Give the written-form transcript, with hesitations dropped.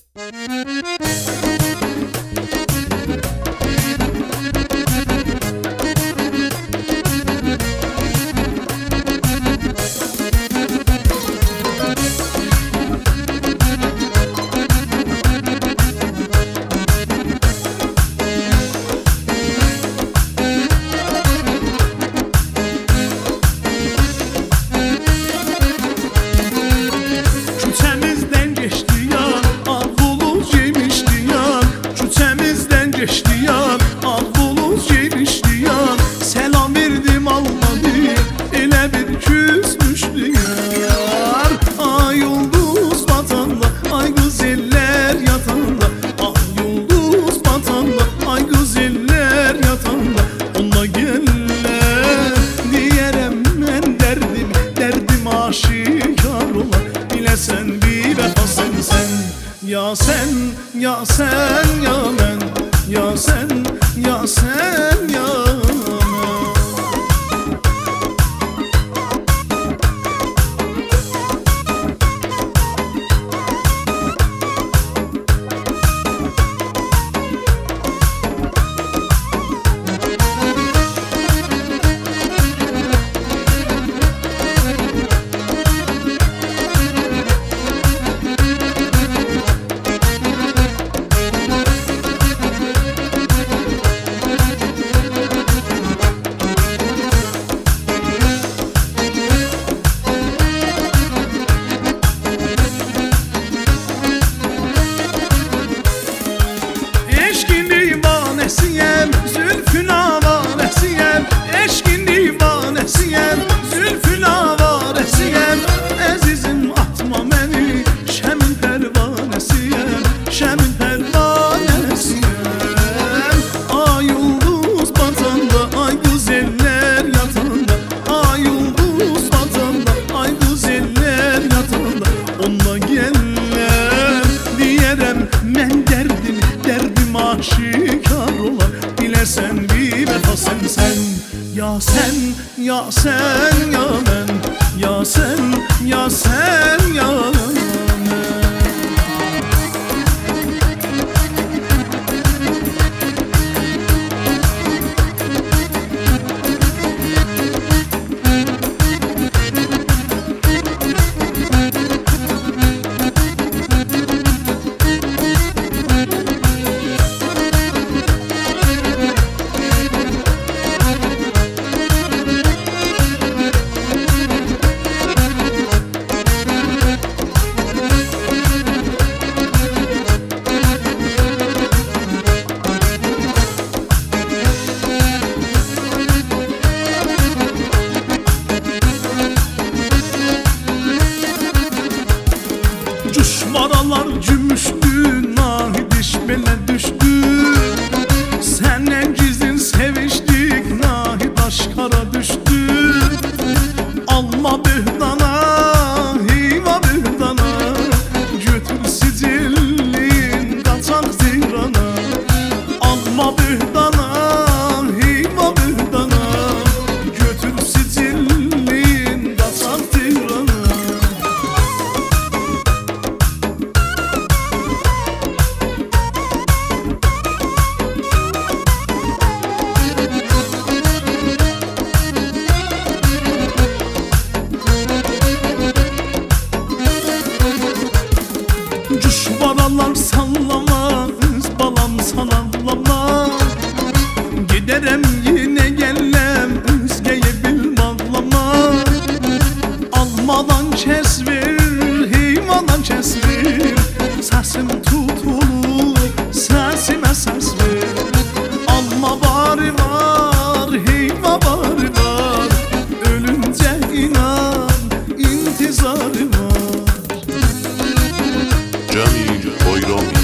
Geçti yar, al buluz gelişti yar. Selam verdim almadı, elə bir küsmüştü yar. Ay yıldız batanda, ay güzeller yatanda. Ay yıldız batanda, ay güzeller yatanda. Onunla gelirler diyerem ben derdim aşikar olar. Bilesen bir vefa sen. Ya sen, ya sen, ya ben. Ya sen, ya sen, ya ben. Zülfün avaresiyem, eşkin divanesiyem. Zülfün avaresiyem, əzizim atma məni. Şəmin pərvanesiyem, şəmin pərvanesiyem. Ay yıldız batanda, ay güzeller yatanda. Ay yıldız batanda, ay güzeller yatanda. Onunla gelirler diyerem mən derdim aşikar olar. Bilesen bir vefa sen. Ya sen, ya sen, ya ben. Ya sen, ya sen, ya ben. Maralar cümüştü, nahidiş bele düştü. Senden gizlin seviştik, nahid aşkara düştü. Alma bühdana, hiva bühdana. Götür sicillin, kaçak Tehrana. Alma bühdana, hiva bühdana. Götür sicillin, kaçak Tehrana. Cuşvaralar sallama, öz balam sanallama. Giderem yine gellem, özgeye bil bağlama. Almadan kes ver, heyvadan kes ver. Sesim tutulur, sesime ses ver. Alma bari var, heyva bari var. Ölünce inan, intizarı var. Jamil Boyromi.